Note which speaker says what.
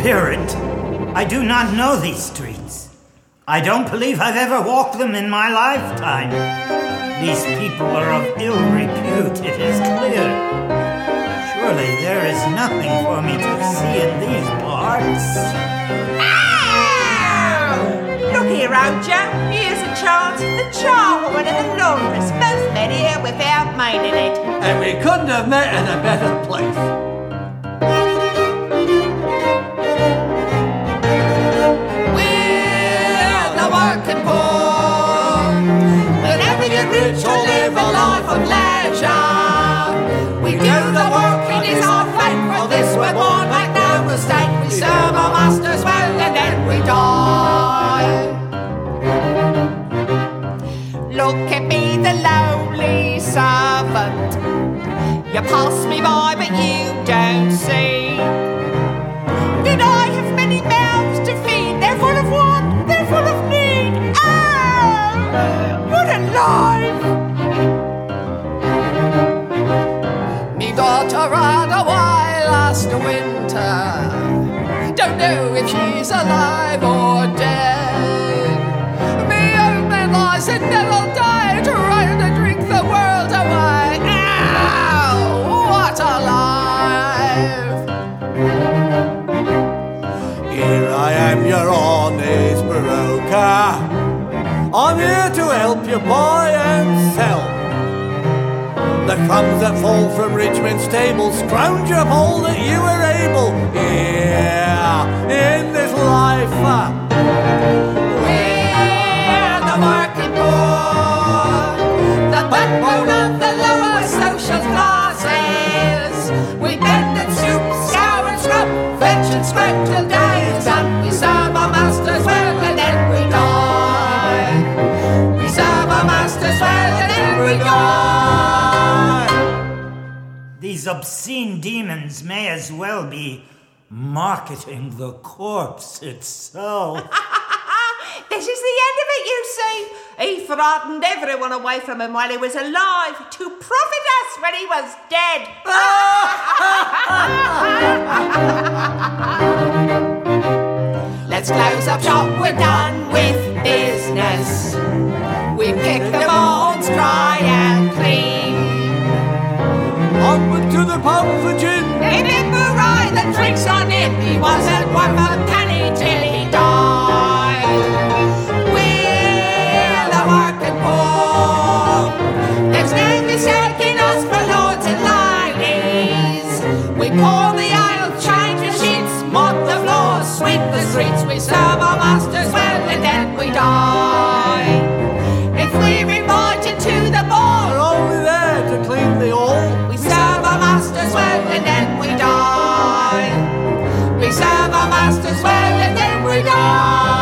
Speaker 1: spirit. I do not know these streets. I don't believe I've ever walked them in my lifetime. These people are of ill repute, it is clear. Surely there is nothing for me to see in these parts.
Speaker 2: Look here, Roger. Here's a chance for the charwoman and the laundress both met here without minding it.
Speaker 3: And we couldn't have met in a better place.
Speaker 4: We're the working poor. We'll never get rich or live a life of leisure. We do the work, it is our fate. For this we're born, make no mistake. We serve our masters well and then we die.
Speaker 2: Look at me, the lowly servant. You pass me by, but you don't see that I have many mouths to feed. They're full of want, they're full of need. Oh, what a life!
Speaker 4: Me daughter ran away last winter. Don't know if she's alive or dead. Me old man lies in middle day, trying to drink the world away. Ow, what a life!
Speaker 3: Here I am, your honest broker. I'm here to help you buy and sell. The crumbs that fall from Richmond's table, scrounge up all that you are able. Yeah, in this life.
Speaker 4: We're the working poor, the backbone of the lower social classes. We bend and soup, scour and scrub, fetch and scrape till day is done. We serve our masters well and then we die. We serve our masters well and then we die.
Speaker 1: These obscene demons may as well be marketing the corpse itself.
Speaker 2: This is the end of it, you see. He frightened everyone away from him while he was alive to profit us when he was dead.
Speaker 4: Let's close up shop, we're done with business. We pick the bones dry and clean.
Speaker 3: Onward to the pub for gin.
Speaker 4: He did ride the tricks on him. He wasn't worth a penny till he died. We're the working poor. There's no mistaking us for lords and ladies. We pour the ale, change the sheets, mop the floors, sweep the streets. We serve our masters well and then we die. If we're invited to the ball,
Speaker 3: We're only there to clean the hall.
Speaker 4: we serve our masters well and then we die. We serve our masters well and then we die.